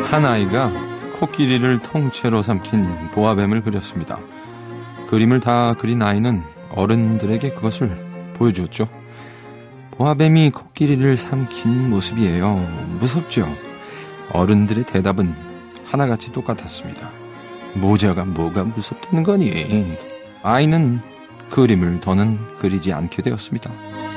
한 아이가 코끼리를 통째로 삼킨 보아뱀을 그렸습니다. 그림을 다 그린 아이는 어른들에게 그것을 보여주었죠. 보아뱀이 코끼리를 삼킨 모습이에요. 무섭죠? 어른들의 대답은 하나같이 똑같았습니다. 모자가 뭐가 무섭다는 거니? 아이는 그림을 더는 그리지 않게 되었습니다.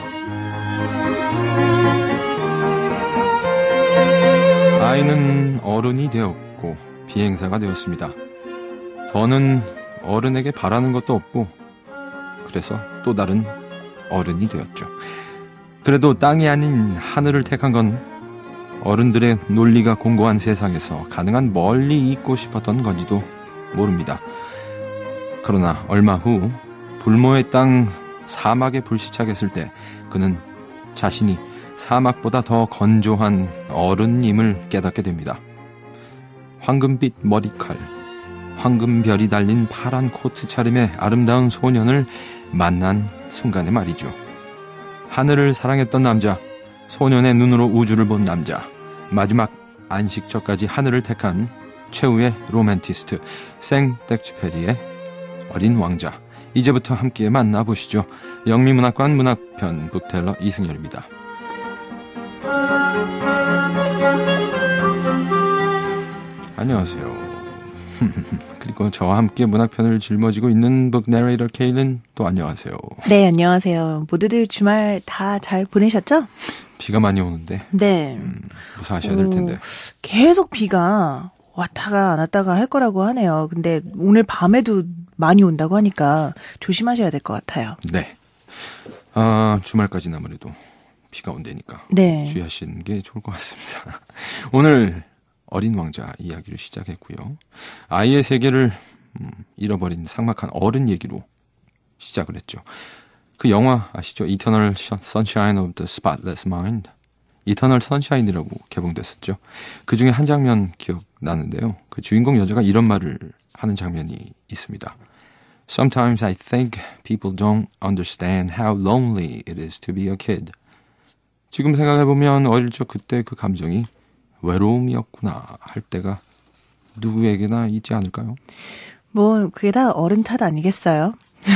아이는 어른이 되었고 비행사가 되었습니다. 더는 어른에게 바라는 것도 없고 그래서 또 다른 어른이 되었죠. 그래도 땅이 아닌 하늘을 택한 건 어른들의 논리가 공고한 세상에서 가능한 멀리 있고 싶었던 건지도 모릅니다. 그러나 얼마 후 불모의 땅 사막에 불시착했을 때 그는 자신이 사막보다 더 건조한 어른임을 깨닫게 됩니다. 황금빛 머리칼, 황금별이 달린 파란 코트 차림의 아름다운 소년을 만난 순간에 말이죠. 하늘을 사랑했던 남자, 소년의 눈으로 우주를 본 남자, 마지막 안식처까지 하늘을 택한 최후의 로맨티스트 생텍쥐페리의 어린 왕자. 이제부터 함께 만나보시죠. 영미문학관 문학편 북텔러 이승열입니다. 안녕하세요. 그리고 저와 함께 문학편을 жил머지고 있는 북 내레이터 케일은 또 안녕하세요. 네, 안녕하세요. 모두들 주말 다 잘 보내셨죠? 비가 많이 오는데 네. 무사하셔야 될 텐데. 계속 비가 왔다가 안 왔다가 할 거라고 하네요. 근데 오늘 밤에도 많이 온다고 하니까 조심하셔야 될 것 같아요. 네. 주말까지는 아무래도 비가 온다니까 네. 주의하시는 게 좋을 것 같습니다. 오늘 어린 왕자 이야기를 시작했고요. 아이의 세계를 잃어버린 삭막한 어른 얘기로 시작을 했죠. 그 영화 아시죠? Eternal Sunshine of the Spotless Mind. Eternal Sunshine이라고 개봉됐었죠. 그 중에 한 장면 기억나는데요. 그 주인공 여자가 이런 말을 하는 장면이 있습니다. Sometimes I think people don't understand how lonely it is to be a kid. 지금 생각해보면 어릴 적 그때 그 감정이 외로움이었구나 할 때가 누구에게나 있지 않을까요? 뭐 그게 다 어른 탓 아니겠어요?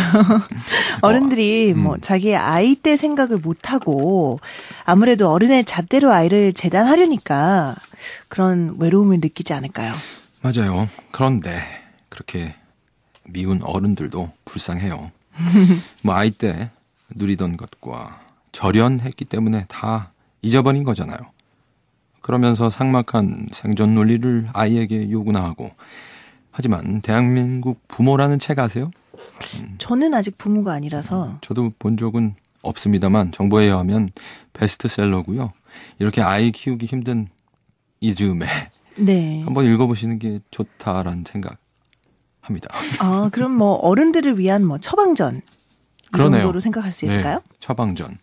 어른들이 뭐 자기의 아이 때 생각을 못하고 아무래도 어른의 잣대로 아이를 재단하려니까 그런 외로움을 느끼지 않을까요? 맞아요. 그런데 그렇게 미운 어른들도 불쌍해요. 뭐 아이 때 누리던 것과 절연했기 때문에 다 잊어버린 거잖아요. 그러면서 삭막한 생존 논리를 아이에게 요구나 하고. 하지만 대한민국 부모라는 책 아세요? 저는 아직 부모가 아니라서. 저도 본 적은 없습니다만 정보에 의하면 베스트셀러고요. 이렇게 아이 키우기 힘든 이 즈음에 네. 한번 읽어보시는 게 좋다라는 생각합니다. 아, 그럼 뭐 어른들을 위한 뭐 처방전 이 그러네요. 정도로 생각할 수 있을까요? 네, 처방전.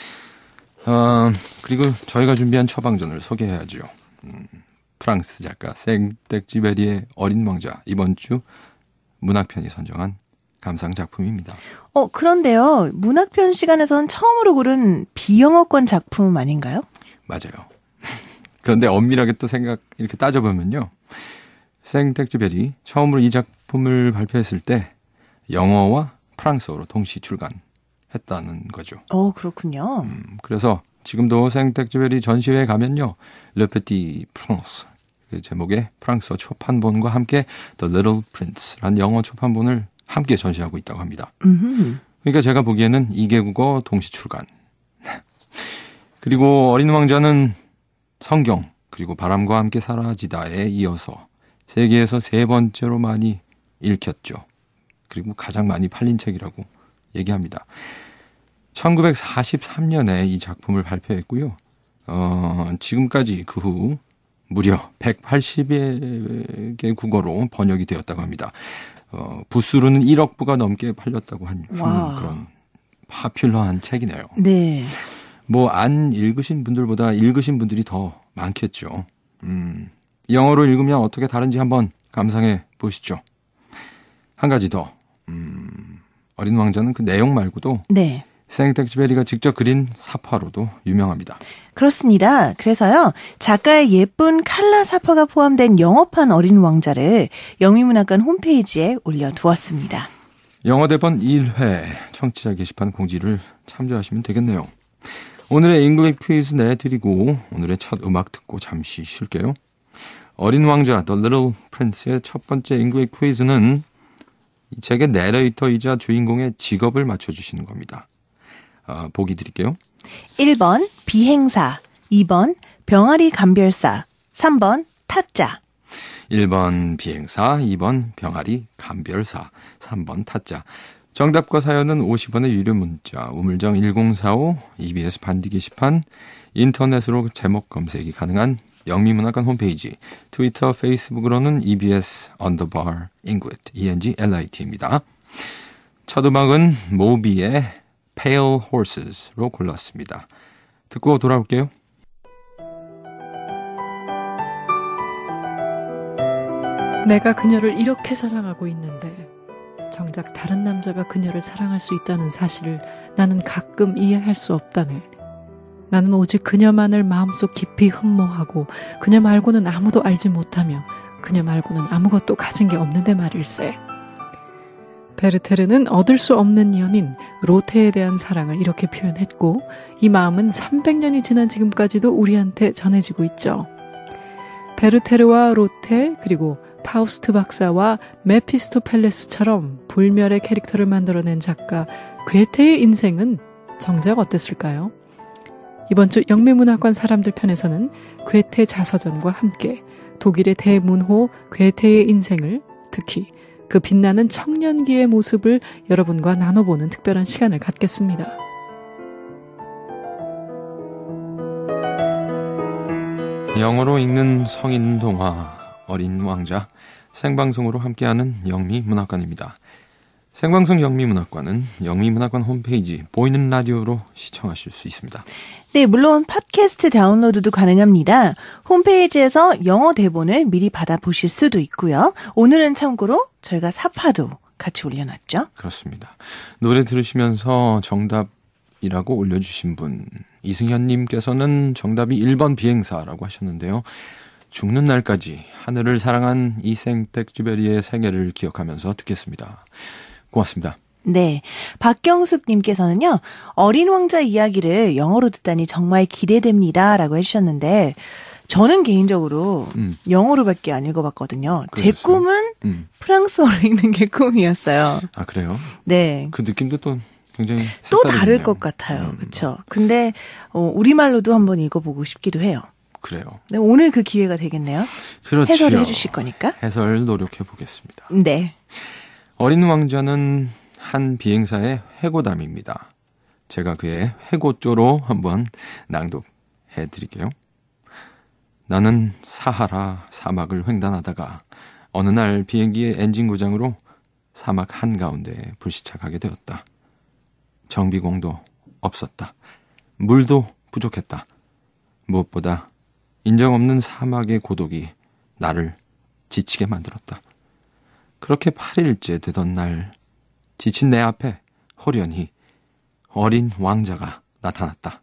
그리고 저희가 준비한 처방전을 소개해야죠. 프랑스 작가 생텍쥐페리의 어린 왕자, 이번 주 문학편이 선정한 감상 작품입니다. 그런데요. 문학편 시간에서는 처음으로 고른 비영어권 작품 아닌가요? 맞아요. 그런데 엄밀하게 또 이렇게 따져보면요. 생텍쥐페리 처음으로 이 작품을 발표했을 때 영어와 프랑스어로 동시 출간했다는 거죠. 그렇군요. 그래서 지금도 생텍쥐페리 전시회에 가면요. Le Petit Prince 그 제목의 프랑스어 초판본과 함께 The Little Prince라는 영어 초판본을 함께 전시하고 있다고 합니다. 그러니까 제가 보기에는 2개국어 동시 출간. 그리고 어린 왕자는 성경 그리고 바람과 함께 사라지다에 이어서 세계에서 3번째로 많이 읽혔죠. 그리고 가장 많이 팔린 책이라고 얘기합니다. 1943년에 이 작품을 발표했고요. 지금까지 그 후 무려 180개 국어로 번역이 되었다고 합니다. 부수로는 1억 부가 넘게 팔렸다고 하는 그런 파퓰러한 책이네요. 네. 뭐 안 읽으신 분들보다 읽으신 분들이 더 많겠죠. 영어로 읽으면 어떻게 다른지 한번 감상해 보시죠. 한 가지 더. 어린 왕자는 그 내용 말고도 네. 생텍쥐베리가 직접 그린 사파로도 유명합니다. 그렇습니다. 그래서요, 작가의 예쁜 칼라 사파가 포함된 영어판 어린 왕자를 영미문학관 홈페이지에 올려두었습니다. 영어 대본 1회 청취자 게시판 공지를 참조하시면 되겠네요. 오늘의 잉글리시 퀴즈 내드리고 오늘의 첫 음악 듣고 잠시 쉴게요. 어린 왕자 The Little Prince의 첫 번째 잉글리시 퀴즈는 이 책의 내레이터이자 주인공의 직업을 맞춰주시는 겁니다. 보기 드릴게요. 1번 비행사, 2번 병아리 감별사, 3번 타짜. 1번 비행사, 2번 병아리 감별사, 3번 타짜. 정답과 사연은 50원의 유료 문자, 우물정 1045, EBS 반디 게시판, 인터넷으로 제목 검색이 가능한 영미문학관 홈페이지, 트위터, 페이스북으로는 EBS _Englit, ENGLIT입니다. 첫 음악은 모비의 Pale Horses로 골랐습니다. 듣고 돌아올게요. 내가 그녀를 이렇게 사랑하고 있는데 정작 다른 남자가 그녀를 사랑할 수 있다는 사실을 나는 가끔 이해할 수 없다네. 나는 오직 그녀만을 마음속 깊이 흠모하고 그녀 말고는 아무도 알지 못하며 그녀 말고는 아무것도 가진 게 없는데 말일세. 베르테르는 얻을 수 없는 연인 로테에 대한 사랑을 이렇게 표현했고 이 마음은 300년이 지난 지금까지도 우리한테 전해지고 있죠. 베르테르와 로테 그리고 파우스트 박사와 메피스토펠레스처럼 불멸의 캐릭터를 만들어낸 작가 괴테의 인생은 정작 어땠을까요? 이번 주 영미문학관 사람들 편에서는 괴테 자서전과 함께 독일의 대문호 괴테의 인생을 특히 그 빛나는 청년기의 모습을 여러분과 나눠보는 특별한 시간을 갖겠습니다. 영어로 읽는 성인 동화 어린 왕자 생방송으로 함께하는 영미문학관입니다. 생방송 영미문학관은 영미문학관 홈페이지 보이는 라디오로 시청하실 수 있습니다. 네, 물론 팟캐스트 다운로드도 가능합니다. 홈페이지에서 영어 대본을 미리 받아보실 수도 있고요. 오늘은 참고로 저희가 사파도 같이 올려놨죠. 그렇습니다. 노래 들으시면서 정답이라고 올려주신 분 이승현님께서는 정답이 1번 비행사라고 하셨는데요. 죽는 날까지 하늘을 사랑한 이 생텍쥐베리의 생애를 기억하면서 듣겠습니다. 고맙습니다. 네, 박경숙님께서는요. 어린 왕자 이야기를 영어로 듣다니 정말 기대됩니다 라고 해주셨는데 저는 개인적으로 영어로밖에 안 읽어봤거든요. 그러셨어요? 제 꿈은 프랑스어로 읽는 게 꿈이었어요. 아, 그래요? 네. 그 느낌도 또 굉장히 또 다를 것 같아요. 그렇죠. 근데 우리말로도 한번 읽어보고 싶기도 해요. 그래요. 네, 오늘 그 기회가 되겠네요. 그렇죠. 해설을 해주실 거니까. 해설 노력해 보겠습니다. 네. 어린 왕자는 한 비행사의 회고담입니다. 제가 그의 회고조로 한번 낭독해 드릴게요. 나는 사하라 사막을 횡단하다가 어느 날 비행기의 엔진 고장으로 사막 한가운데 불시착하게 되었다. 정비공도 없었다. 물도 부족했다. 무엇보다 인정 없는 사막의 고독이 나를 지치게 만들었다. 그렇게 8일째 되던 날 지친 내 앞에 호련히 어린 왕자가 나타났다.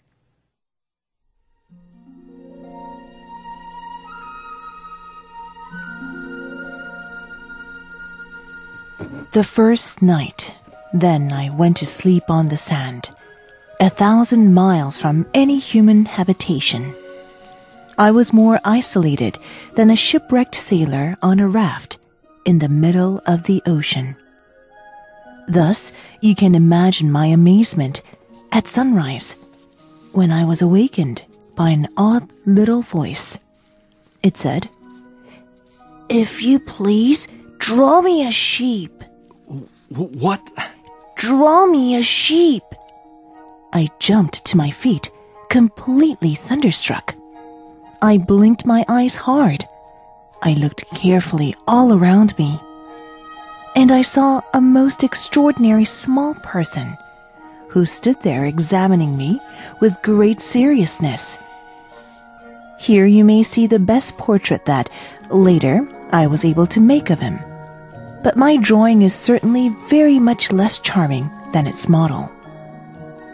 The first night, then I went to sleep on the sand, 1,000 miles from any human habitation. I was more isolated than a shipwrecked sailor on a raft in the middle of the ocean. Thus, you can imagine my amazement at sunrise when I was awakened by an odd little voice. It said, "If you please, draw me a sheep." What? Draw me a sheep. I jumped to my feet, completely thunderstruck. I blinked my eyes hard. I looked carefully all around me. And I saw a most extraordinary small person who stood there examining me with great seriousness. Here you may see the best portrait that, later, I was able to make of him. But my drawing is certainly very much less charming than its model.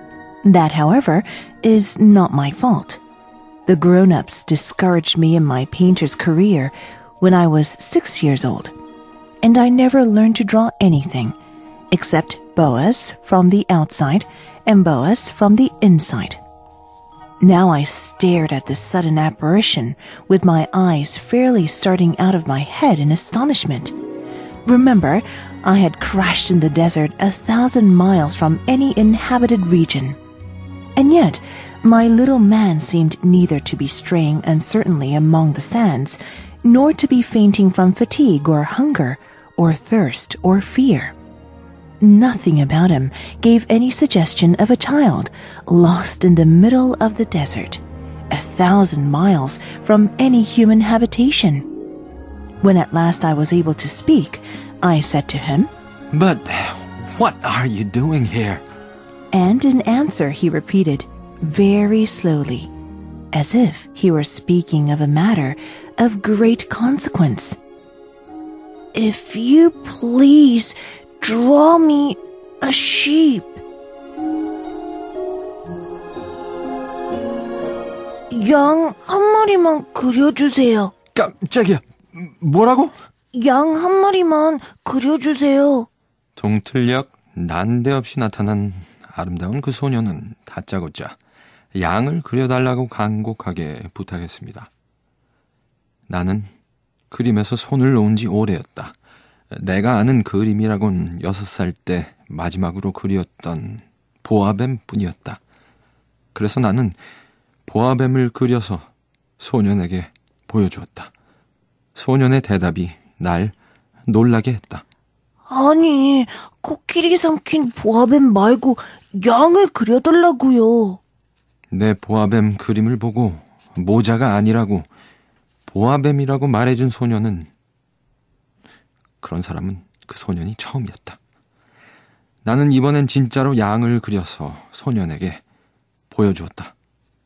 That, however, is not my fault. The grown-ups discouraged me in my painter's career when I was 6 years old, and I never learned to draw anything except boas from the outside and boas from the inside. Now I stared at this sudden apparition with my eyes fairly starting out of my head in astonishment. Remember, I had crashed in the desert 1,000 miles from any inhabited region. And yet, my little man seemed neither to be straying uncertainly among the sands, nor to be fainting from fatigue or hunger, or thirst or fear. Nothing about him gave any suggestion of a child lost in the middle of the desert, 1,000 miles from any human habitation. When at last I was able to speak, I said to him, But what are you doing here? And in answer he repeated, very slowly, as if he were speaking of a matter of great consequence, If you please, draw me a sheep. 양 한 마리만 그려주세요. 깜짝이야. 뭐라고? 양 한 마리만 그려주세요. 동틀녘 난데없이 나타난 아름다운 그 소녀는 다짜고짜 양을 그려달라고 간곡하게 부탁했습니다. 나는 그림에서 손을 놓은 지 오래였다. 내가 아는 그림이라곤 6살 때 마지막으로 그렸던 보아뱀 뿐이었다. 그래서 나는 보아뱀을 그려서 소년에게 보여주었다. 소년의 대답이 날 놀라게 했다. 아니, 코끼리 삼킨 보아뱀 말고 양을 그려달라고요. 내 보아뱀 그림을 보고 모자가 아니라고 보아뱀이라고 말해준 소년은, 그런 사람은 그 소년이 처음이었다. 나는 이번엔 진짜로 양을 그려서 소년에게 보여주었다.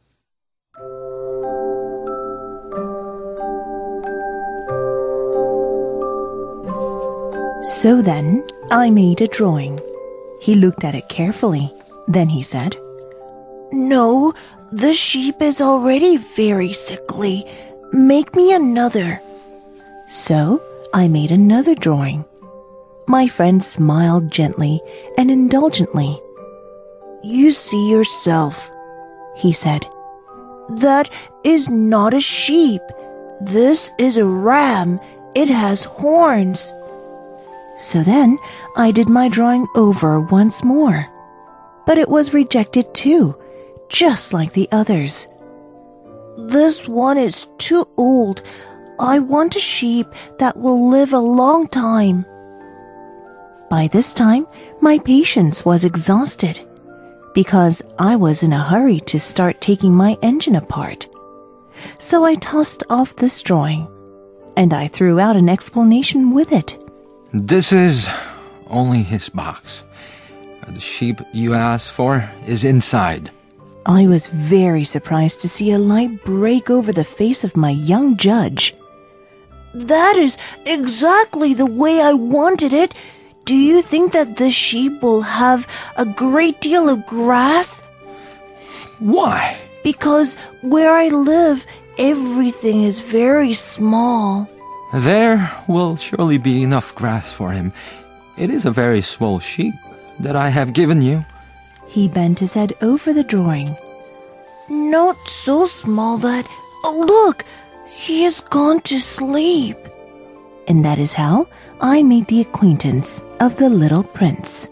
So then, I made a drawing. He looked at it carefully. Then he said, No, the sheep is already very sickly. Make me another. So, I made another drawing. My friend smiled gently and indulgently. You see yourself, he said. That is not a sheep. This is a ram. It has horns. So then I did my drawing over once more. But it was rejected too, just like the others. This one is too old. I want a sheep that will live a long time. By this time, my patience was exhausted, because I was in a hurry to start taking my engine apart. So I tossed off this drawing, and I threw out an explanation with it. This is only his box. The sheep you asked for is inside. I was very surprised to see a light break over the face of my young judge. That is exactly the way I wanted it. Do you think that this sheep will have a great deal of grass? Why? Because where I live, everything is very small. There will surely be enough grass for him. It is a very small sheep that I have given you. He bent his head over the drawing. Not so small that... Oh, look! He has gone to sleep. And that is how I made the acquaintance of the little prince.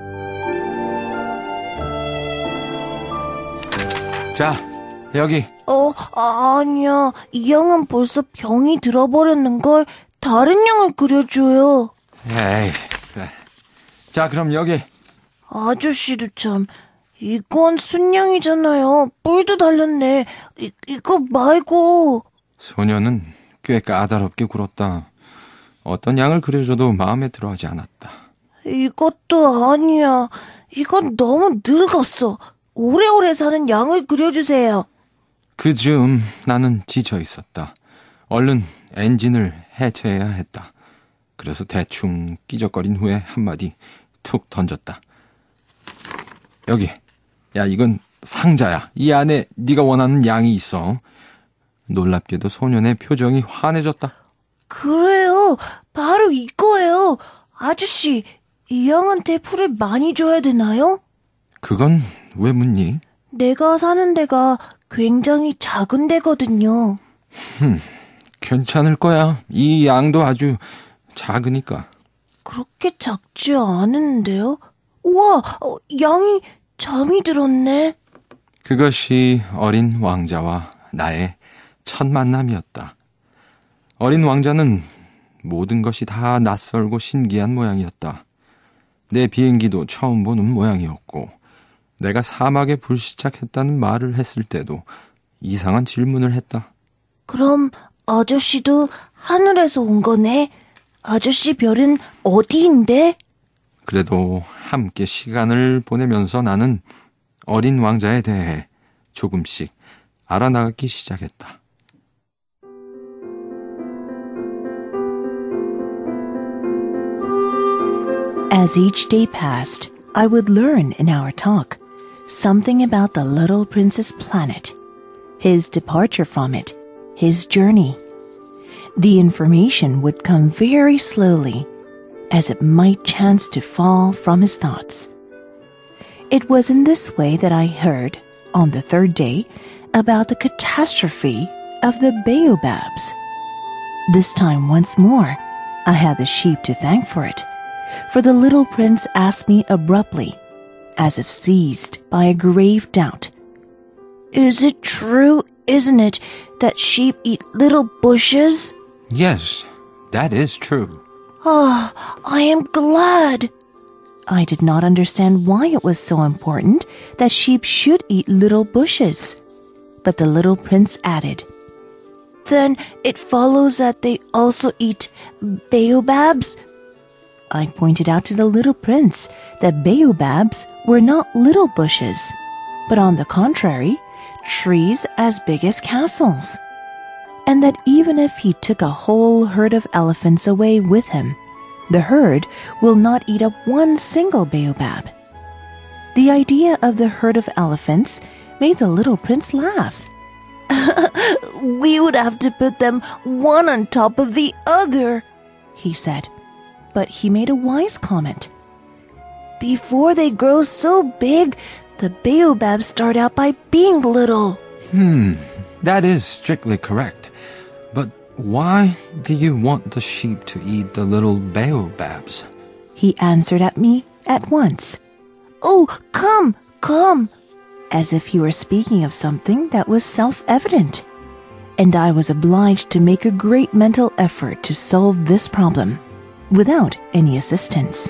자, 여기. 아니야. 이 양은 벌써 병이 들어버렸는걸. 다른 양을 그려줘요. 에이, 그래. 자, 그럼 여기. 아저씨도 참. 이건 순양이잖아요. 뿔도 달렸네. 이거 말고. 소녀는 꽤 까다롭게 굴었다. 어떤 양을 그려줘도 마음에 들어하지 않았다. 이것도 아니야. 이건 너무 늙었어. 오래오래 사는 양을 그려주세요. 그 즈음 나는 지쳐 있었다. 얼른 엔진을 해체해야 했다. 그래서 대충 끼적거린 후에 한마디 툭 던졌다. 여기, 야, 이건 상자야. 이 안에 네가 원하는 양이 있어. 놀랍게도 소년의 표정이 환해졌다. 그래요. 바로 이거예요. 아저씨, 이 양한테 풀을 많이 줘야 되나요? 그건 왜 묻니? 내가 사는 데가 굉장히 작은 데거든요. 괜찮을 거야. 이 양도 아주 작으니까. 그렇게 작지 않은데요? 우와, 양이 잠이 들었네. 그것이 어린 왕자와 나의 첫 만남이었다. 어린 왕자는 모든 것이 다 낯설고 신기한 모양이었다. 내 비행기도 처음 보는 모양이었고, 내가 사막에 불시착했다는 말을 했을 때도 이상한 질문을 했다. 그럼 아저씨도 하늘에서 온 거네? 아저씨 별은 어디인데? 그래도 함께 시간을 보내면서 나는 어린 왕자에 대해 조금씩 알아나가기 시작했다. As each day passed, I would learn in our talk something about the little prince's planet, his departure from it, his journey. The information would come very slowly, as it might chance to fall from his thoughts. It was in this way that I heard, on the third day, about the catastrophe of the baobabs. This time once more, I had the sheep to thank for it, for the little prince asked me abruptly, as if seized by a grave doubt, "Is it true, isn't it, that sheep eat little bushes?" Yes, that is true. Ah, I am glad. I did not understand why it was so important that sheep should eat little bushes. But the little prince added, "Then it follows that they also eat baobabs?" I pointed out to the little prince that baobabs were not little bushes, but on the contrary, trees as big as castles. And that even if he took a whole herd of elephants away with him, the herd will not eat up one single baobab. The idea of the herd of elephants made the little prince laugh. "We would have to put them one on top of the other," he said. But he made a wise comment. "Before they grow so big, the baobabs start out by being little." That is strictly correct. But why do you want the sheep to eat the little baobabs? He answered at me at once. "Oh, come, come," as if he were speaking of something that was self-evident. And I was obliged to make a great mental effort to solve this problem, without any assistance.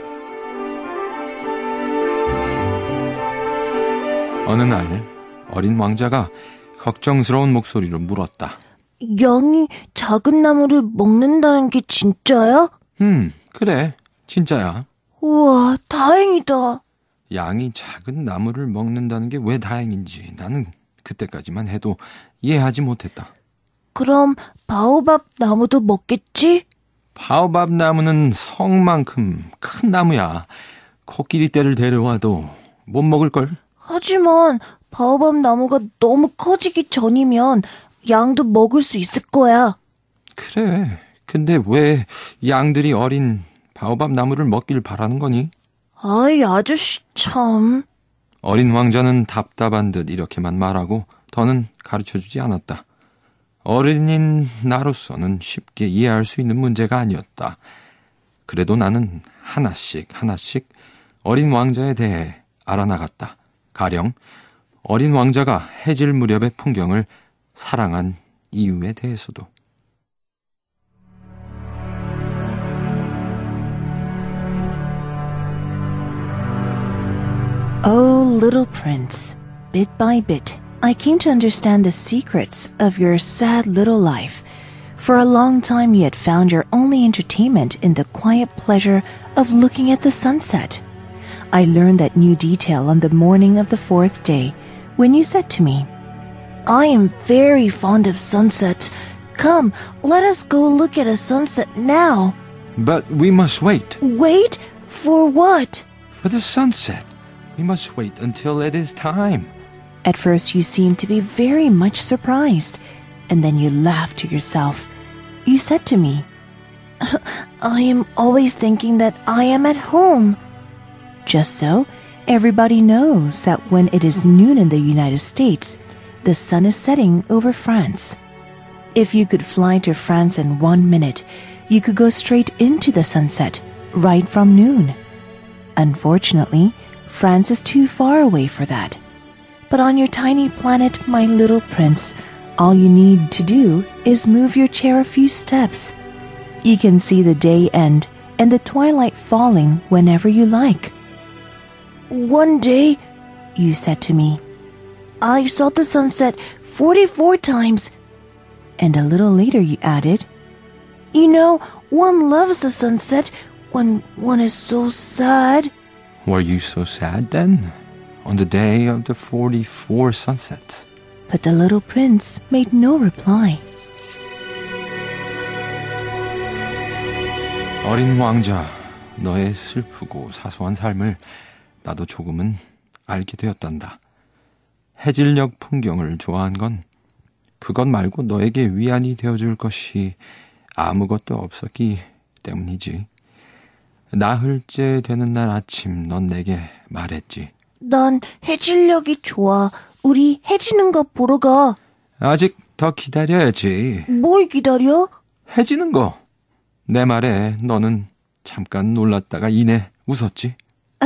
어느 날 어린 왕자가 걱정스러운 목소리로 물었다. 양이 작은 나무를 먹는다는 게 진짜야? 그래, 진짜야. 우와, 다행이다. 양이 작은 나무를 먹는다는 게 왜 다행인지 나는 그때까지만 해도 이해하지 못했다. 그럼 바오밥 나무도 먹겠지? 바오밥 나무는 성만큼 큰 나무야. 코끼리 떼를 데려와도 못 먹을걸? 하지만 바오밥 나무가 너무 커지기 전이면 양도 먹을 수 있을 거야. 그래, 근데 왜 양들이 어린 바오밥 나무를 먹길 바라는 거니? 아이, 아저씨 참. 어린 왕자는 답답한 듯 이렇게만 말하고 더는 가르쳐주지 않았다. 어른인 나로서는 쉽게 이해할 수 있는 문제가 아니었다. 그래도 나는 하나씩 어린 왕자에 대해 알아나갔다. 가령 어린 왕자가 해질 무렵의 풍경을 사랑한 이유에 대해서도. Oh, little prince, bit by bit, I came to understand the secrets of your sad little life. For a long time you had found your only entertainment in the quiet pleasure of looking at the sunset. I learned that new detail on the morning of the fourth day, when you said to me, "I am very fond of sunsets. Come, let us go look at a sunset now." But we must wait. Wait? For what? For the sunset. We must wait until it is time. At first, you seemed to be very much surprised, and then you laughed to yourself. You said to me, I am always thinking that I am at home. Just so, everybody knows that when it is noon in the United States, the sun is setting over France. If you could fly to France in 1 minute, you could go straight into the sunset, right from noon. Unfortunately, France is too far away for that. But on your tiny planet, my little prince, all you need to do is move your chair a few steps. You can see the day end and the twilight falling whenever you like. One day, you said to me, I saw the sunset 44 times. And a little later you added, you know, one loves the sunset when one is so sad. Were you so sad then, on the day of the 44 sunsets? But the little prince made no reply. 어린 왕자, 너의 슬프고 사소한 삶을 나도 조금은 알게 되었단다. 해질녘 풍경을 좋아한 건 그것 말고 너에게 위안이 되어줄 것이 아무것도 없었기 때문이지. 나흘째 되는 날 아침 넌 내게 말했지. 난 해질녘이 좋아. 우리 해지는 거 보러 가. 아직 더 기다려야지. 뭘 기다려? 해지는 거. 내 말에 너는 잠깐 놀랐다가 이내 웃었지.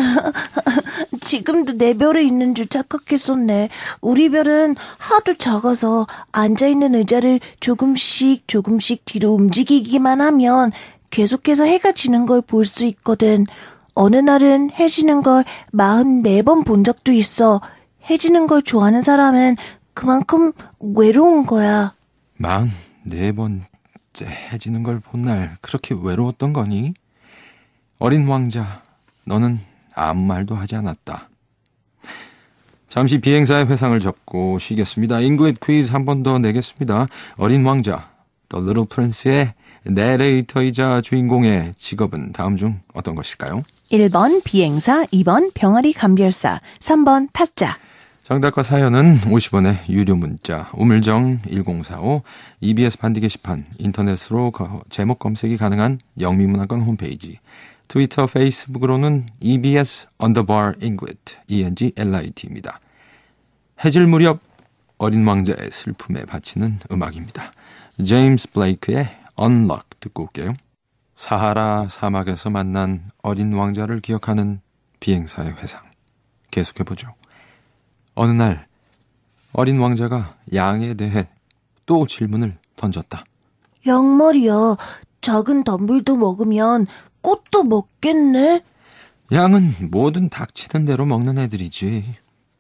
지금도 내 별에 있는 줄 착각했었네. 우리 별은 하도 작아서 앉아있는 의자를 조금씩 뒤로 움직이기만 하면 계속해서 해가 지는 걸 볼 수 있거든. 어느 날은 해 지는 걸 44번 본 적도 있어. 해 지는 걸 좋아하는 사람은 그만큼 외로운 거야. 44번째 해 지는 걸 본 날 그렇게 외로웠던 거니? 어린 왕자, 너는 아무 말도 하지 않았다. 잠시 비행사의 회상을 접고 쉬겠습니다. 잉글리시 퀴즈 한 번 더 내겠습니다. 어린 왕자, The Little Prince의 내레이터이자 주인공의 직업은 다음 중 어떤 것일까요? 1번 비행사, 2번 병아리 감별사, 3번 타짜. 정답과 사연은 50원의 유료 문자 우물정 1045 EBS 반디 게시판 인터넷으로 제목 검색이 가능한 영미문화관 홈페이지 트위터, 페이스북으로는 EBS_English ENGLIT입니다. 해질 무렵 어린 왕자의 슬픔에 바치는 음악입니다. 제임스 블레이크의 Unlock 듣고 올게요. 사하라 사막에서 만난 어린 왕자를 기억하는 비행사의 회상. 계속해보죠. 어느 날 어린 왕자가 양에 대해 또 질문을 던졌다. 양 말이야. 작은 덤불도 먹으면 꽃도 먹겠네? 양은 뭐든 닥치는 대로 먹는 애들이지.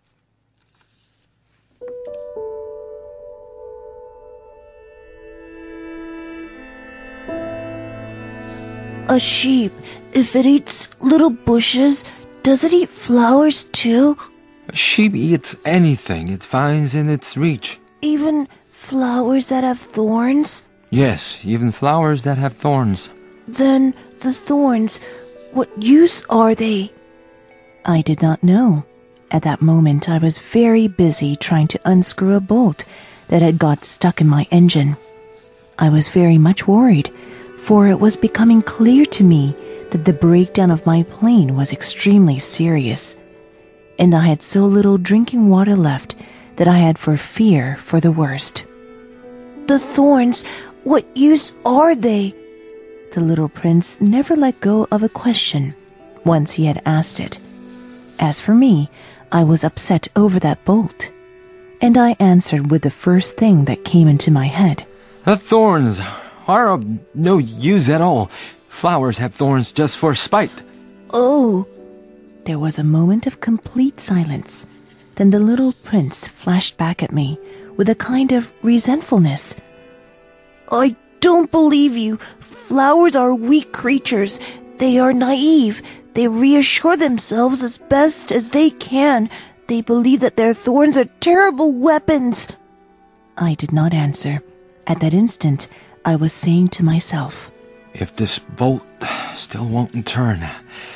A sheep, if it eats little bushes, does it eat flowers too? A sheep eats anything it finds in its reach. Even flowers that have thorns? Yes, even flowers that have thorns. Then the thorns, what use are they? I did not know. At that moment, I was very busy trying to unscrew a bolt that had got stuck in my engine. I was very much worried, for it was becoming clear to me that the breakdown of my plane was extremely serious, and I had so little drinking water left that I had fear for the worst. The thorns, what use are they? The little prince never let go of a question once he had asked it. As for me, I was upset over that bolt, and I answered with the first thing that came into my head. The thorns are of no use at all. Flowers have thorns just for spite. Oh! There was a moment of complete silence. Then the little prince flashed back at me with a kind of resentfulness. I don't believe you. Flowers are weak creatures. They are naive. They reassure themselves as best as they can. They believe that their thorns are terrible weapons. I did not answer. At that instant, I was saying to myself, If this bolt still won't turn,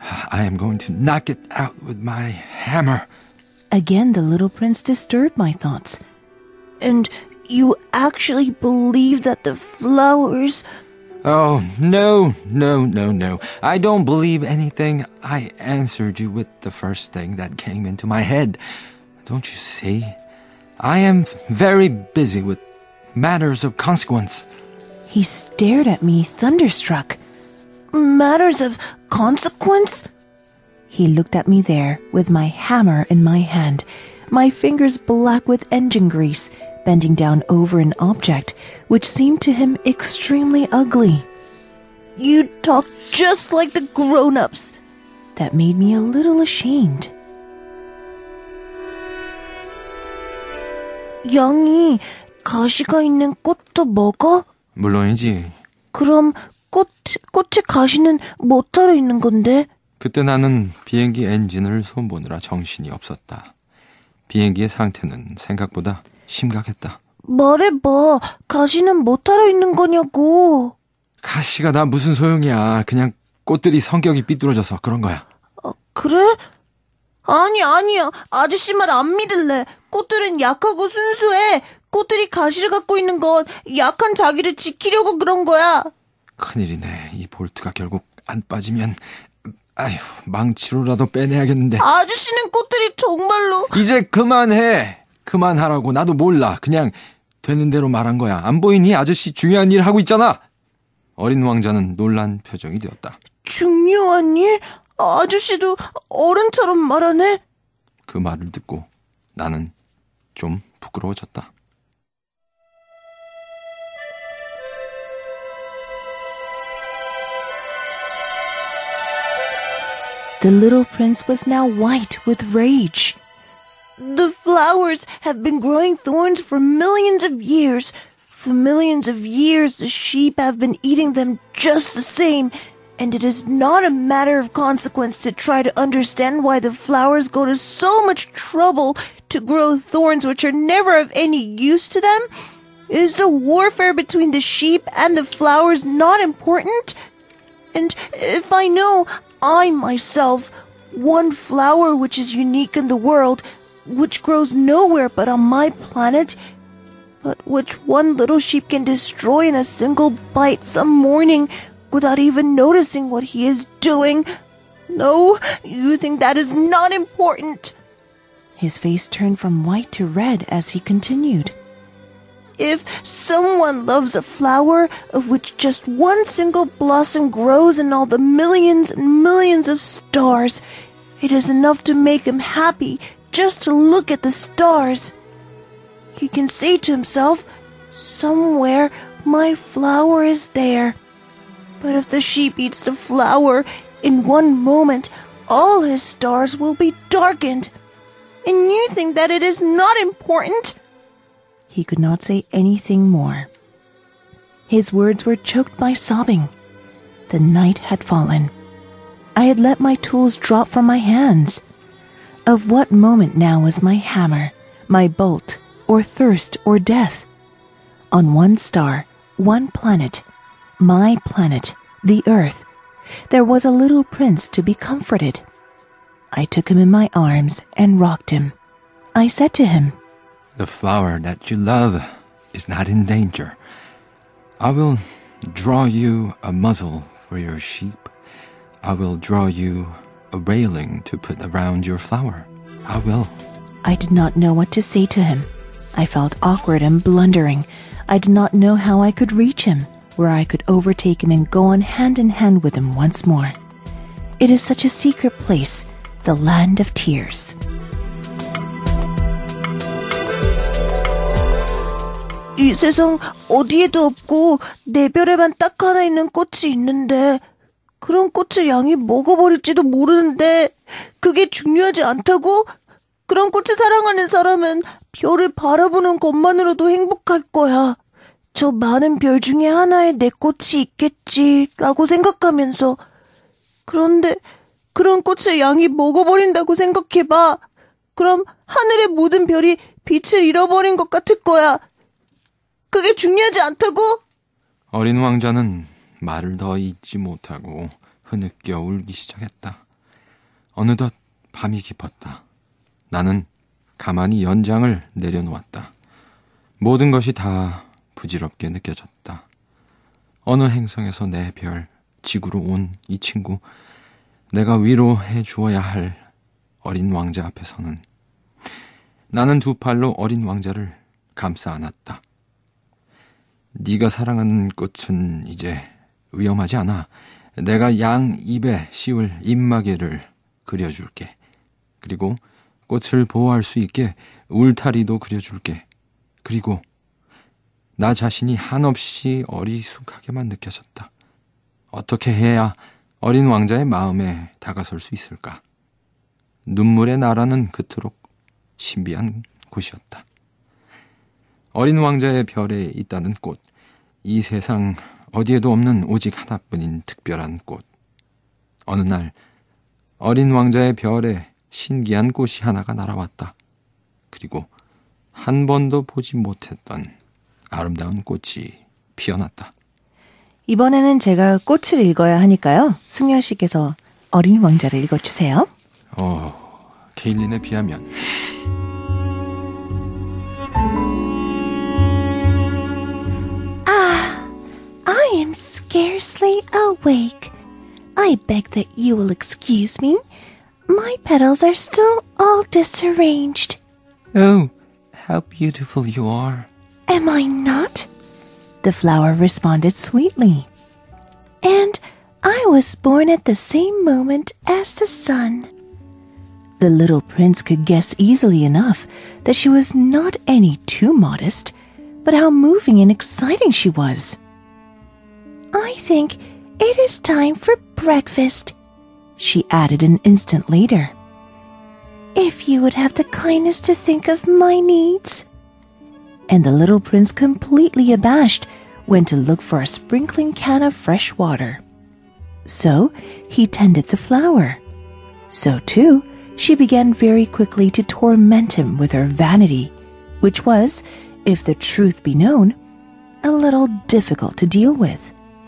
I am going to knock it out with my hammer. Again, the little prince disturbed my thoughts. And you actually believe that the flowers... Oh, no. I don't believe anything. I answered you with the first thing that came into my head. Don't you see? I am very busy with matters of consequence. He stared at me, thunderstruck. Matters of consequence? He looked at me there, with my hammer in my hand, my fingers black with engine grease, bending down over an object which seemed to him extremely ugly. You talk just like the grown-ups. That made me a little ashamed. 양이 가시가 있는 꽃도 먹어? 물론이지. 그럼 꽃에 가시는 뭐 따로 있는 건데? 그때 나는 비행기 엔진을 손보느라 정신이 없었다. 비행기의 상태는 생각보다 심각했다. 말해봐. 가시는 뭐 따로 있는 거냐고. 가시가 다 무슨 소용이야. 그냥 꽃들이 성격이 삐뚤어져서 그런 거야. 그래? 아니야. 아저씨 말 안 믿을래. 꽃들은 약하고 순수해. 꽃들이 가시를 갖고 있는 건 약한 자기를 지키려고 그런 거야. 큰일이네. 이 볼트가 결국 안 빠지면 망치로라도 빼내야겠는데. 아저씨는 꽃들이 정말로... 이제 그만해. 그만하라고. 나도 몰라. 그냥 되는 대로 말한 거야. 안 보이니? 아저씨 중요한 일 하고 있잖아. 어린 왕자는 놀란 표정이 되었다. 중요한 일? 아저씨도 어른처럼 말하네? 그 말을 듣고 나는 좀 부끄러워졌다. The little prince was now white with rage. The flowers have been growing thorns for millions of years. For millions of years, the sheep have been eating them just the same, and it is not a matter of consequence to try to understand why the flowers go to so much trouble to grow thorns which are never of any use to them. Is the warfare between the sheep and the flowers not important? And if I know, I myself, one flower which is unique in the world, which grows nowhere but on my planet, but which one little sheep can destroy in a single bite some morning without even noticing what he is doing. No, you think that is not important. His face turned from white to red as he continued. If someone loves a flower of which just one single blossom grows in all the millions and millions of stars, it is enough to make him happy just to look at the stars. He can say to himself, somewhere my flower is there. But if the sheep eats the flower, in one moment all his stars will be darkened. And you think that it is not important? He could not say anything more. His words were choked by sobbing. The night had fallen. I had let my tools drop from my hands. Of what moment now was my hammer, my bolt, or thirst, or death? On one star, one planet, my planet, the Earth, there was a little prince to be comforted. I took him in my arms and rocked him. I said to him, The flower that you love is not in danger. I will draw you a muzzle for your sheep. I will draw you a railing to put around your flower. I will. I did not know what to say to him. I felt awkward and blundering. I did not know how I could reach him, where I could overtake him and go on hand in hand with him once more. It is such a secret place, the land of tears. 이 세상 어디에도 없고 내 별에만 딱 하나 있는 꽃이 있는데 그런 꽃을 양이 먹어버릴지도 모르는데 그게 중요하지 않다고? 그런 꽃을 사랑하는 사람은 별을 바라보는 것만으로도 행복할 거야. 저 많은 별 중에 하나에 내 꽃이 있겠지라고 생각하면서 그런데 그런 꽃을 양이 먹어버린다고 생각해봐. 그럼 하늘의 모든 별이 빛을 잃어버린 것 같을 거야. 그게 중요하지 않다고? 어린 왕자는 말을 더 잇지 못하고 흐느껴 울기 시작했다. 어느덧 밤이 깊었다. 나는 가만히 연장을 내려놓았다. 모든 것이 다 부질없게 느껴졌다. 어느 행성에서 내 별, 지구로 온 이 친구, 내가 위로해 주어야 할 어린 왕자 앞에서는 나는 두 팔로 어린 왕자를 감싸 안았다. 네가 사랑하는 꽃은 이제 위험하지 않아. 내가 양 입에 씌울 입마개를 그려줄게. 그리고 꽃을 보호할 수 있게 울타리도 그려줄게. 그리고 나 자신이 한없이 어리숙하게만 느껴졌다. 어떻게 해야 어린 왕자의 마음에 다가설 수 있을까? 눈물의 나라는 그토록 신비한 곳이었다. 어린 왕자의 별에 있다는 꽃, 이 세상 어디에도 없는 오직 하나뿐인 특별한 꽃. 어느 날 어린 왕자의 별에 신기한 꽃이 하나가 날아왔다. 그리고 한 번도 보지 못했던 아름다운 꽃이 피어났다. 이번에는 제가 꽃을 읽어야 하니까요. 승열 씨께서 어린 왕자를 읽어주세요. 케일린에 비하면 I am scarcely awake. I beg that you will excuse me. My petals are still all disarranged. Oh, how beautiful you are. Am I not? The flower responded sweetly. And I was born at the same moment as the sun. The little prince could guess easily enough that she was not any too modest, but how moving and exciting she was. I think it is time for breakfast, she added an instant later. If you would have the kindness to think of my needs. And the little prince, completely abashed, went to look for a sprinkling can of fresh water. So he tended the flower. So too, she began very quickly to torment him with her vanity, which was, if the truth be known, a little difficult to deal with.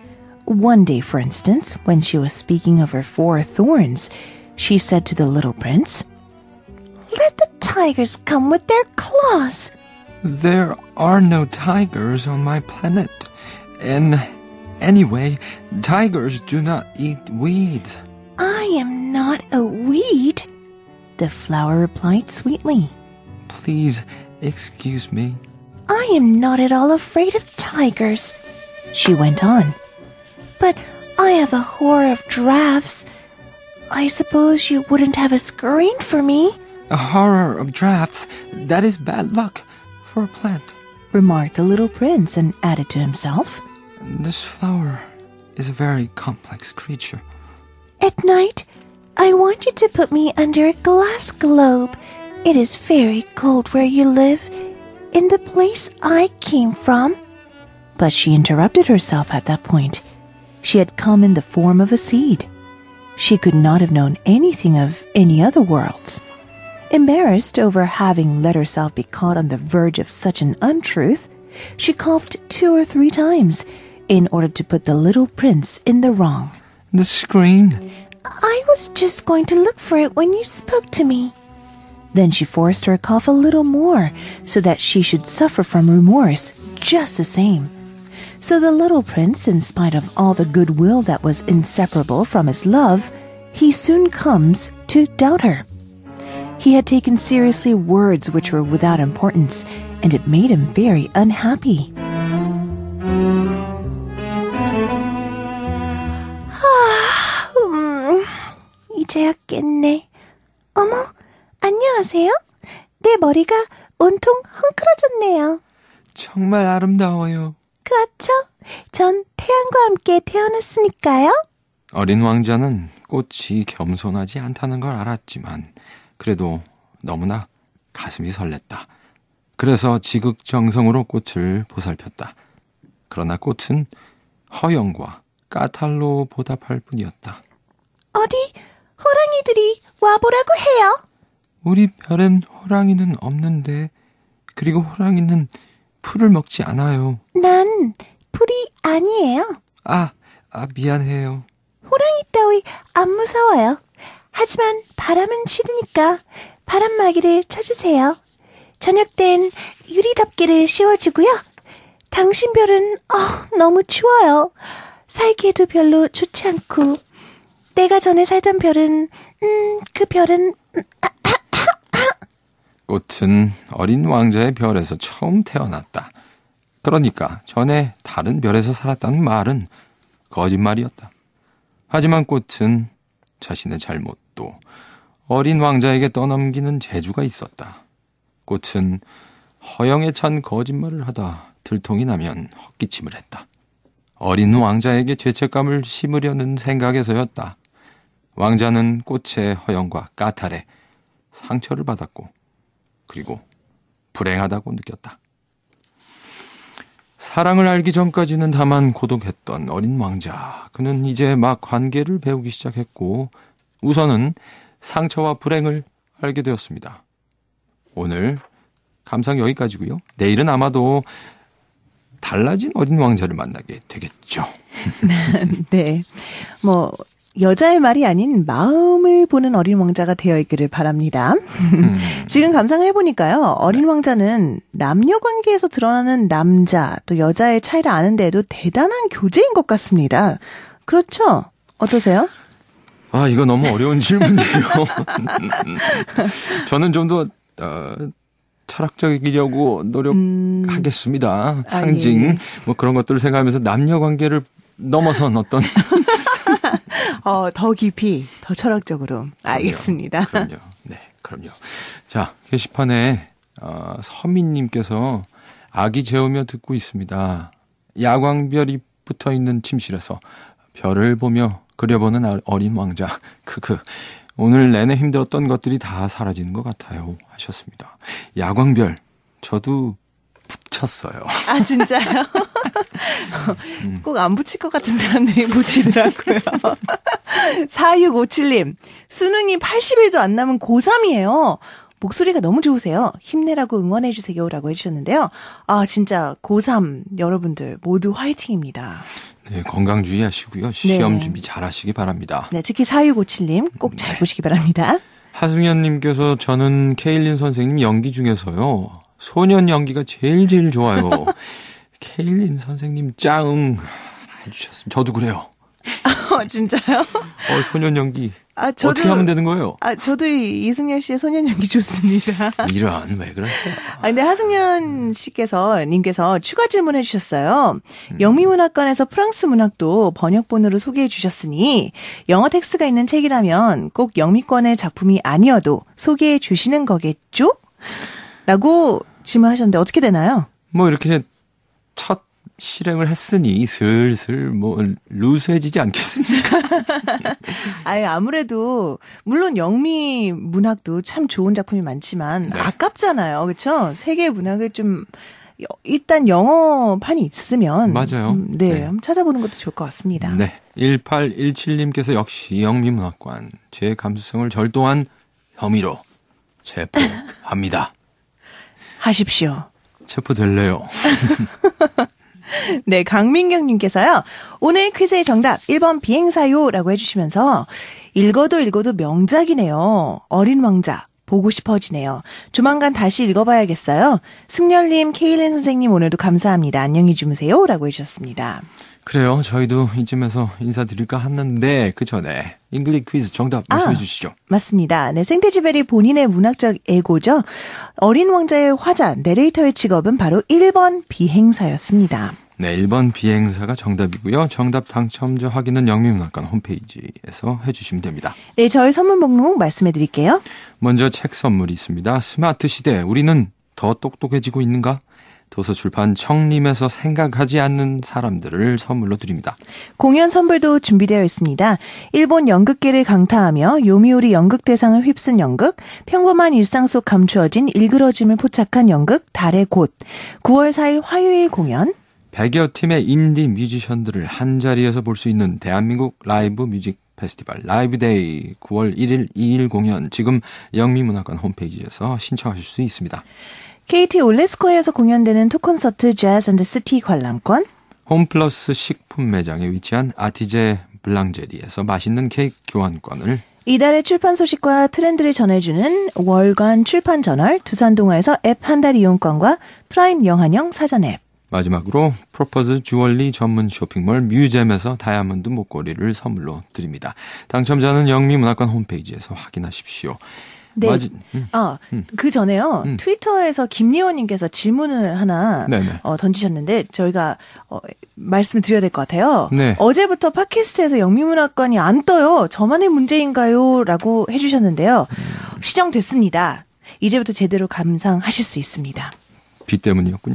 One day, for instance, when she was speaking of her 4 thorns, she said to the little prince, "Let the tigers come with their claws." There are no tigers on my planet. And anyway, tigers do not eat weeds. I am not a weed, the flower replied sweetly. Please excuse me. I am not at all afraid of tigers, she went on. But I have a horror of drafts. I suppose you wouldn't have a screen for me? A horror of drafts? That is bad luck for a plant, remarked the little prince, and added to himself, This flower is a very complex creature. At night, I want you to put me under a glass globe. It is very cold where you live, in the place I came from. But she interrupted herself at that point. She had come in the form of a seed. She could not have known anything of any other worlds. Embarrassed over having let herself be caught on the verge of such an untruth, she coughed 2 or 3 times in order to put the little prince in the wrong. The screen? I was just going to look for it when you spoke to me. Then she forced her cough a little more so that she should suffer from remorse just the same. So the little prince, in spite of all the goodwill that was inseparable from his love, he soon comes to doubt her. He had taken seriously words which were without importance, and it made him very unhappy. 이제야 깼네. 어머, 안녕하세요. 내 머리가 온통 헝클어졌네요. 정말 아름다워요. 그렇죠. 전 태양과 함께 태어났으니까요. 어린 왕자는 꽃이 겸손하지 않다는 걸 알았지만 그래도 너무나 가슴이 설렜다. 그래서 지극정성으로 꽃을 보살폈다. 그러나 꽃은 허영과 까탈로 보답할 뿐이었다. 어디 호랑이들이 와보라고 해요. 우리 별엔 호랑이는 없는데, 그리고 호랑이는 풀을 먹지 않아요. 난 풀이 아니에요. 미안해요. 호랑이 따위 안 무서워요. 하지만 바람은 싫으니까 바람막이를 쳐주세요. 저녁 땐 유리덮개를 씌워주고요. 당신 별은 너무 추워요. 살기에도 별로 좋지 않고 내가 전에 살던 별은 그 별은 꽃은 어린 왕자의 별에서 처음 태어났다. 그러니까 전에 다른 별에서 살았다는 말은 거짓말이었다. 하지만 꽃은 자신의 잘못도 어린 왕자에게 떠넘기는 재주가 있었다. 꽃은 허영에 찬 거짓말을 하다 들통이 나면 헛기침을 했다. 어린 왕자에게 죄책감을 심으려는 생각에서였다. 왕자는 꽃의 허영과 까탈에 상처를 받았고 그리고 불행하다고 느꼈다. 사랑을 알기 전까지는 다만 고독했던 어린 왕자. 그는 이제 막 관계를 배우기 시작했고 우선은 상처와 불행을 알게 되었습니다. 오늘 감상 여기까지고요. 내일은 아마도 달라진 어린 왕자를 만나게 되겠죠. 네. 여자의 말이 아닌 마음을 보는 어린 왕자가 되어 있기를 바랍니다. 지금 감상을 해보니까요. 어린 왕자는 남녀 관계에서 드러나는 남자 또 여자의 차이를 아는 데에도 대단한 교재인 것 같습니다. 그렇죠? 어떠세요? 이거 너무 어려운 질문이에요. 저는 좀 더 철학적이려고 노력하겠습니다. 상징 예. 그런 것들을 생각하면서 남녀 관계를 넘어선 어떤 더 깊이, 더 철학적으로. 알겠습니다. 그럼요. 네, 그럼요. 자, 게시판에 서민님께서 아기 재우며 듣고 있습니다. 야광별이 붙어있는 침실에서 별을 보며 그려보는 어린 왕자. 오늘 내내 힘들었던 것들이 다 사라지는 것 같아요. 하셨습니다. 야광별, 저도 붙였어요. 아, 진짜요? 꼭 안 붙일 것 같은 사람들이 붙이더라고요. 4657님, 수능이 80일도 안 남은 고3이에요. 목소리가 너무 좋으세요. 힘내라고 응원해주세요라고 해주셨는데요. 진짜 고3 여러분들 모두 화이팅입니다. 네, 건강 주의하시고요. 시험 준비 잘 하시기 바랍니다. 네, 특히 4657님 꼭 잘 보시기 바랍니다. 하승현님께서 저는 케일린 선생님 연기 중에서요. 소년 연기가 제일 좋아요. 케일린 선생님 짱 해주셨습니다. 저도 그래요. 진짜요? 소년 연기. 저도, 어떻게 하면 되는 거예요? 저도 이승열 씨의 소년 연기 좋습니다. 이런, 왜 그러세요? 근데 하승연 님께서 추가 질문해 주셨어요. 영미문학관에서 프랑스 문학도 번역본으로 소개해 주셨으니 영어 텍스트가 있는 책이라면 꼭 영미권의 작품이 아니어도 소개해 주시는 거겠죠? 라고 질문하셨는데 어떻게 되나요? 이렇게 첫 실행을 했으니 슬슬 루스해지지 않겠습니까? 아무래도 물론 영미 문학도 참 좋은 작품이 많지만 아깝잖아요. 그렇죠? 세계 문학을 좀 일단 영어판이 있으면 맞아요. 한번 찾아보는 것도 좋을 것 같습니다. 네. 1817님께서 역시 영미문학관 제 감수성을 절도한 혐의로 체포합니다. 하십시오. 체포될래요. 네, 강민경님께서요. 오늘 퀴즈의 정답 1번 비행사요라고 해주시면서 읽어도 명작이네요. 어린 왕자 보고 싶어지네요. 조만간 다시 읽어봐야겠어요. 승열님, 케일린 선생님 오늘도 감사합니다. 안녕히 주무세요 라고 해주셨습니다. 그래요. 저희도 이쯤에서 인사드릴까 하는데 그 전에 잉글리시 퀴즈 정답 말씀해 주시죠. 맞습니다. 네, 생태지벨이 본인의 문학적 애고죠. 어린 왕자의 화자, 내레이터의 직업은 바로 1번 비행사였습니다. 네, 1번 비행사가 정답이고요. 정답 당첨자 확인은 영미문학관 홈페이지에서 해주시면 됩니다. 네, 저희 선물 목록 말씀해 드릴게요. 먼저 책 선물이 있습니다. 스마트 시대, 우리는 더 똑똑해지고 있는가? 도서출판 청림에서 생각하지 않는 사람들을 선물로 드립니다. 공연 선물도 준비되어 있습니다. 일본 연극계를 강타하며 요미우리 연극대상을 휩쓴 연극, 평범한 일상 속 감추어진 일그러짐을 포착한 연극 달의 곳, 9월 4일 화요일 공연, 100여 팀의 인디 뮤지션들을 한자리에서 볼 수 있는 대한민국 라이브 뮤직 페스티벌 라이브데이 9월 1일 2일 공연 지금 영미문학관 홈페이지에서 신청하실 수 있습니다. KT 올레스코어에서 공연되는 토콘서트 재즈 앤드 시티 관람권, 홈플러스 식품 매장에 위치한 아티제 블랑제리에서 맛있는 케이크 교환권을 이달의 출판 소식과 트렌드를 전해주는 월간 출판 저널 두산동화에서 앱 한 달 이용권과 프라임 영한형 사전 앱. 마지막으로 프로포즈 주얼리 전문 쇼핑몰 뮤잼에서 다이아몬드 목걸이를 선물로 드립니다. 당첨자는 영미문학관 홈페이지에서 확인하십시오. 네. 그 전에요. 트위터에서 김리원님께서 질문을 하나 던지셨는데 저희가 말씀을 드려야 될 것 같아요. 네. 어제부터 팟캐스트에서 영미문학관이 안 떠요. 저만의 문제인가요? 라고 해주셨는데요. 시정됐습니다. 이제부터 제대로 감상하실 수 있습니다. 비 때문이었군요.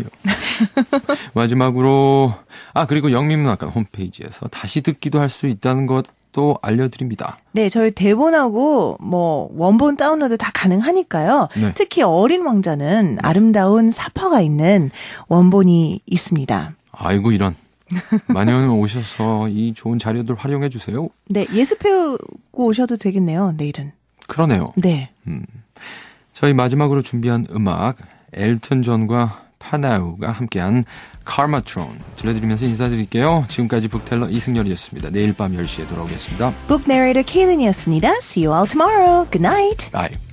마지막으로 그리고 영미문학관 홈페이지에서 다시 듣기도 할 수 있다는 것도 알려드립니다. 네, 저희 대본하고 원본 다운로드 다 가능하니까요. 네. 특히 어린 왕자는 아름다운 사파가 있는 원본이 있습니다. 아이고 이런. 많이 오셔서 이 좋은 자료들 활용해 주세요. 네, 예습해오고 오셔도 되겠네요. 내일은. 그러네요. 네. 저희 마지막으로 준비한 음악 엘튼 존과 파나우가 함께한 카르마트론 들려드리면서 인사드릴게요. 지금까지 북텔러 이승열이었습니다. 내일 밤 10시에 돌아오겠습니다. 북 내레이터 케일린이었습니다. See you all tomorrow. Good night. Bye.